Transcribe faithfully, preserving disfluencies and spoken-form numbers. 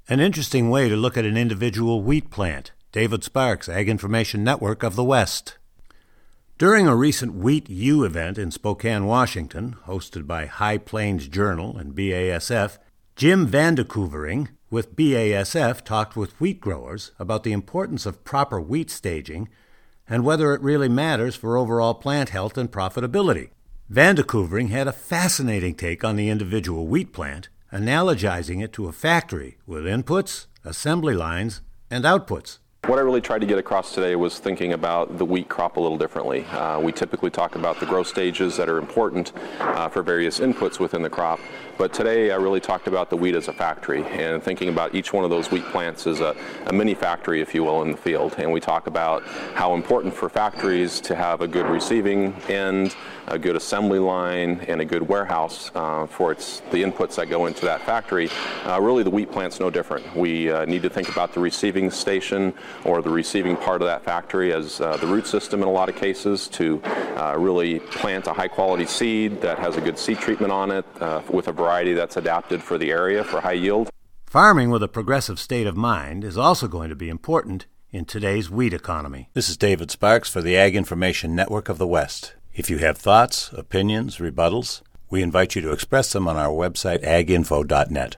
An interesting way to look at an individual wheat plant. David Sparks, Ag Information Network of the West. During a recent Wheat U event in Spokane, Washington, hosted by High Plains Journal and B A S F, Jim Vandekoevering with B A S F talked with wheat growers about the importance of proper wheat staging and whether it really matters for overall plant health and profitability. Vandekoevering had a fascinating take on the individual wheat plant, analogizing it to a factory with inputs, assembly lines, and outputs. What I really tried to get across today was thinking about the wheat crop a little differently. Uh, we typically talk about the growth stages that are important uh, for various inputs within the crop, but today I really talked about the wheat as a factory and thinking about each one of those wheat plants as a, a mini factory, if you will, in the field. And we talk about how important for factories to have a good receiving end, a good assembly line, and a good warehouse uh, for its the inputs that go into that factory. Uh, really, the wheat plant's no different. We uh, need to think about the receiving station or the receiving part of that factory as uh, the root system in a lot of cases to uh, really plant a high-quality seed that has a good seed treatment on it uh, with a variety that's adapted for the area for high yield. Farming with a progressive state of mind is also going to be important in today's wheat economy. This is David Sparks for the Ag Information Network of the West. If you have thoughts, opinions, rebuttals, we invite you to express them on our website, ag info dot net.